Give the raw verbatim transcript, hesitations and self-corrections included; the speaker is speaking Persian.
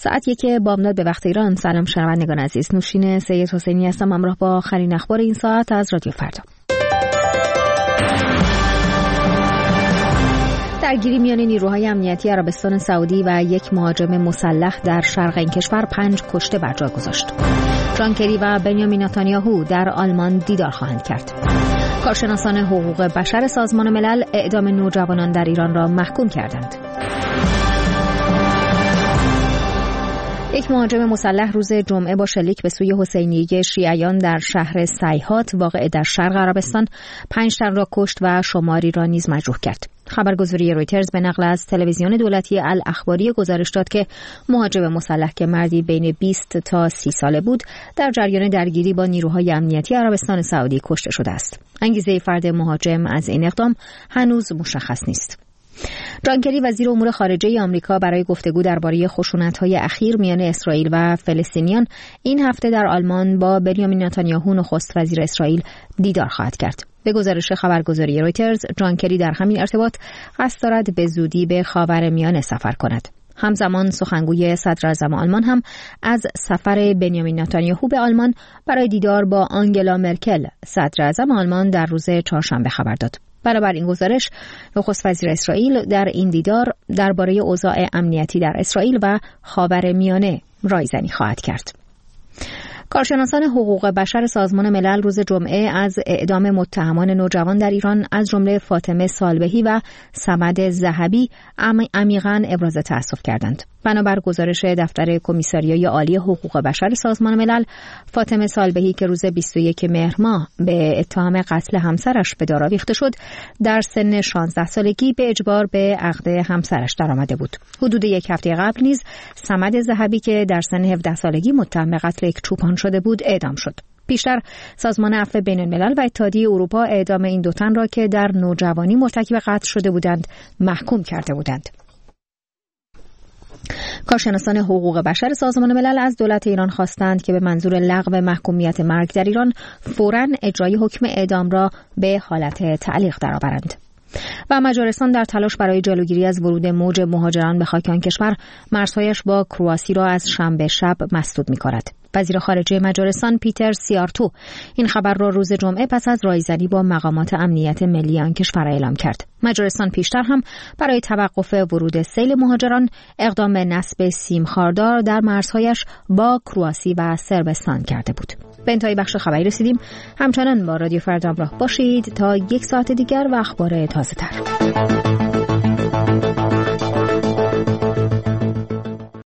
ساعت یک بامداد به وقت ایران. سلام شنوندگان عزیز، نوشین سید حسینی هستم همراه با آخرین اخبار این ساعت از رادیو فردا. درگیری میان نیروهای امنیتی عربستان سعودی و یک مهاجم مسلح در شرق این کشور پنج کشته بر جا گذاشت. جان کری و بنیامین نتانیاهو در آلمان دیدار خواهند کرد. کارشناسان حقوق بشر سازمان ملل اعدام نوجوانان در ایران را محکوم کردند. یک مهاجم مسلح روز جمعه با شلیک به سوی حسینیه شیعیان در شهر سیحات واقع در شرق عربستان پنج تن را کشت و شماری را نیز مجروح کرد. خبرگزاری رویترز به نقل از تلویزیون دولتی الاخباری گزارش داد که مهاجم مسلح که مردی بین بیست تا سی ساله بود در جریان درگیری با نیروهای امنیتی عربستان سعودی کشته شده است. انگیزه فرد مهاجم از این اقدام هنوز مشخص نیست. جان کری وزیر امور خارجه آمریکا برای گفتگو درباره خشونت‌های اخیر میان اسرائیل و فلسطینیان این هفته در آلمان با بنیامین نتانیاهو نخست وزیر اسرائیل دیدار خواهد کرد. به گزارش خبرگزاری رویترز، جان کری در همین ارتباط قصد دارد به زودی به خاورمیانه سفر کند. همزمان سخنگوی صدر اعظم آلمان هم از سفر بنیامین نتانیاهو به آلمان برای دیدار با آنگلا مرکل صدر اعظم آلمان در روز چهارشنبه خبر داد. بنابر این گزارش، نخست وزیر اسرائیل در این دیدار درباره اوضاع امنیتی در اسرائیل و خاورمیانه رایزنی خواهد کرد. کارشناسان حقوق بشر سازمان ملل روز جمعه از اعدام متهمان نوجوان در ایران از جمله فاطمه صالبهی و صمد ذهبی عمیقاً ابراز تأسف کردند. بنابر گزارش دفتر کمیساریای عالی حقوق بشر سازمان ملل، فاطمه صالبهی که روز بیست و یک مهر ماه به اتهام قتل همسرش به دار آویخته شد، در سن شانزده سالگی به اجبار به عقد همسرش درآمده بود. حدود یک هفته قبل نیز صمد ذهبی که در سن هفده سالگی متهم به قتل یک چوپان شده بود اعدام شد. پیشتر سازمان عفو بین الملل و اتحادیه اروپا اعدام این دو تن را که در نوجوانی مرتکب قتل شده بودند محکوم کرده بودند. کارشناسان حقوق بشر سازمان ملل از دولت ایران خواستند که به منظور لغو محکومیت مرگ در ایران فوراً اجرای حکم اعدام را به حالت تعلیق درآورند. و مجارستان در تلاش برای جلوگیری از ورود موج مهاجران به خاک آن کشور مرزهایش با کرواسی را از شنبه شب مسدود می‌کند. وزیر خارجه مجارستان پیتر سیارتو این خبر را روز جمعه پس از رایزنی با مقامات امنیت ملی آن کشور اعلام کرد. مجارستان پیشتر هم برای توقف ورود سیل مهاجران اقدام به نصب سیم خاردار در مرزهایش با کرواسی و صربستان کرده بود. به انتهای بخش خبری رسیدیم. همچنان با رادیو فردا همراه باشید تا یک ساعت دیگر و اخبار تازه تر.